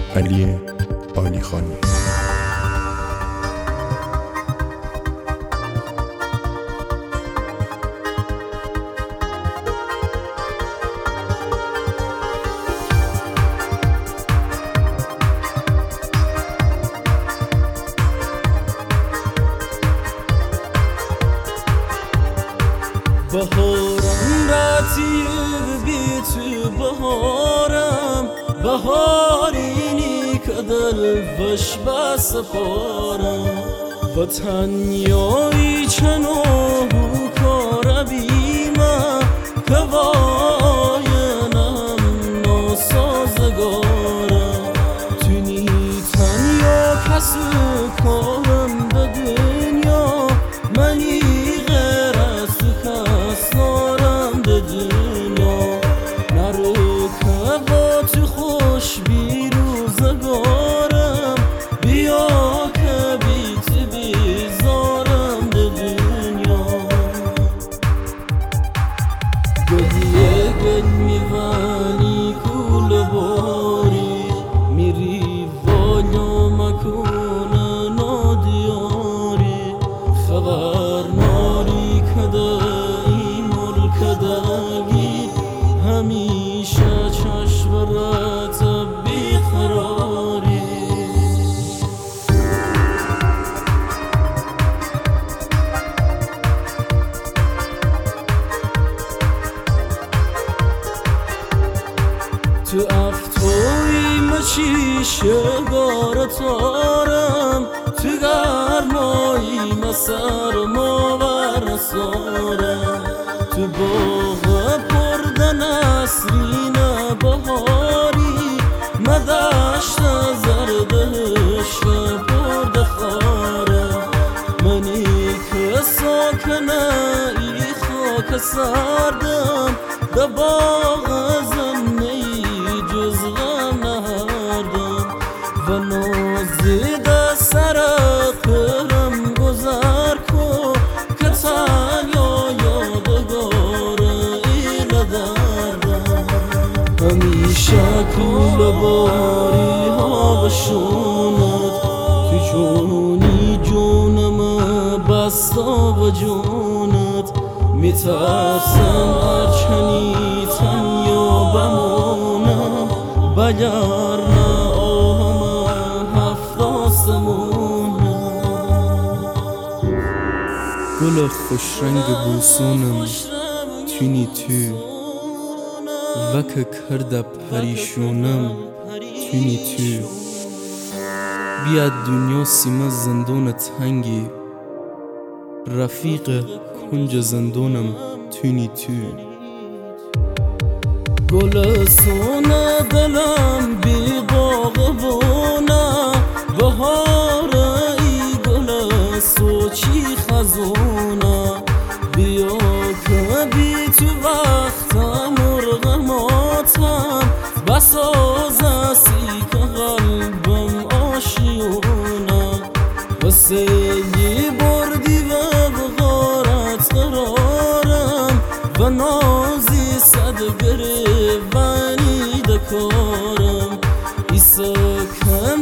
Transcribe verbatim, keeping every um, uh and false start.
علی عالیخانی. بهارم رتیب بی تو بهارم بهارینی که دل وش بس پارم و تنیایی چنو کار بیمه که واینم ناسازگارم تونی تنیا کس کارم به دنیا منی بیروزگارم بیا که بیت بیزارم به دنیا گلیه گل میوانی کول باری میری والا مکون نادیاری خبر ناری کده این ملک دگی همیشه چشم رت تو افتوی مچی شگار تارم تو گرمایی مسر ما ورسارم تو باغ پرد نسرین بهاری مدشت زردش پرد خارم منی که ساکنه ای خاک سردم ده باغ زمینی جز غم نهردم و نازیده سر قرم گذر کن که تنیا یادگار این دردم همیشه کول باری ها بشوند تو جونی جونم بستا و جونت میترسم ارچنی تنیا بمونم بگرنه آهم هفت آسمونم گل خوش رنگ بوسونم تونی تو وکه کرده پریشونم تونی تو بیاد دنیا سیمه زندون تنگی رفیق کنج زندونم تونی تو گل سونه دلم بی باغبونه بهار ای گل سوچی خزونه بیا که بی تو وقتم مرغماتم بساز سی که قلبم آشیونه و سیلی بردی و بغارت قرارم و نازی صد گریبانی دکارم ایسا کم